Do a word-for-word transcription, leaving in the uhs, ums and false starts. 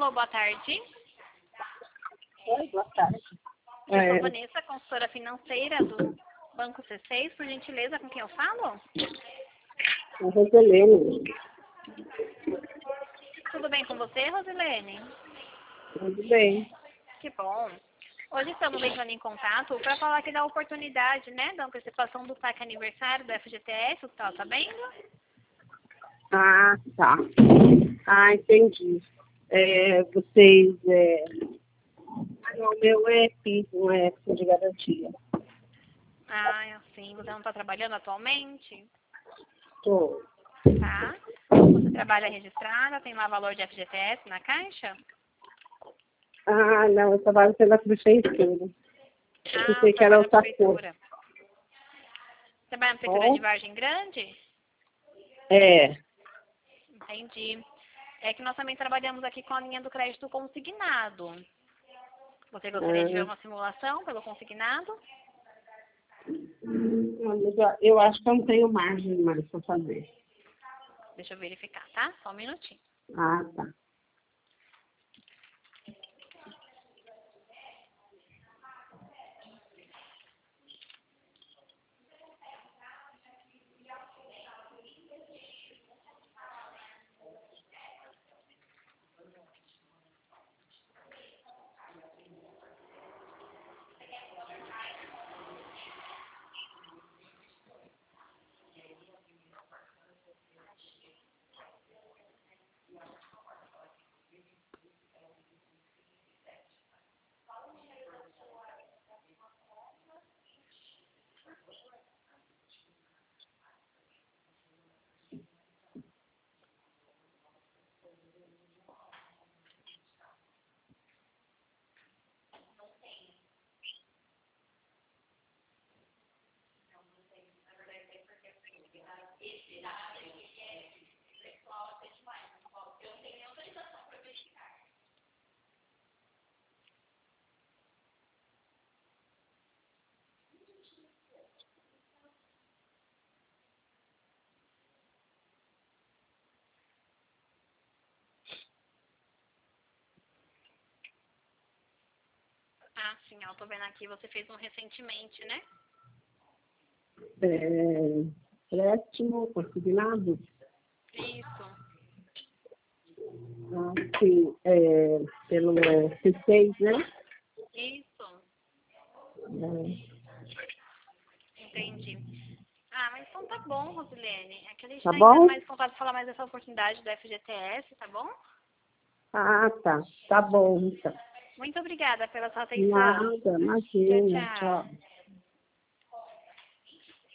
Alô, boa tarde. Oi, boa tarde. Eu É, sou Vanessa, consultora financeira do Banco C seis, por gentileza, com quem eu falo? a Roselene. Tudo bem com você, Rosilene? Tudo bem. Que bom. Hoje estamos entrando em contato para falar aqui da oportunidade, né, da antecipação do saque aniversário do F G T S, o que tá sabendo? Ah, tá. Ah, entendi. É, vocês... É... Ah, não, o meu é PIS, não é fundo de garantia. Ah, sim, você não está trabalhando atualmente? Tô. Tá. Você trabalha registrada, tem lá valor de F G T S na caixa? Ah, não, eu trabalho pela prefeitura. Eu Ah, pensei você que era trabalha na outra coisa. prefeitura. Trabalha na prefeitura Ó, de Vargem Grande? é. Entendi. É que nós também trabalhamos aqui com a linha do crédito consignado. Você gostaria de ver Ah, uma simulação pelo consignado? não, mas eu, eu acho que eu não tenho margem mais para fazer. Deixa eu verificar, tá? Só um minutinho. Ah, tá. Ah, sim, ó, tô vendo aqui, você fez um recentemente, né? É, empréstimo consignado? Isso. Ah, sim, é, pelo é, C seis, né? Isso. É, Entendi. Ah, mas então tá bom, Rosilene. É que a gente tá tá entrando bom? mais em contato para falar mais dessa oportunidade do F G T S, tá bom? Ah, tá. Tá bom, então. Muito obrigada pela sua atenção. Nada, Tchau, imagina. tchau. Tchau.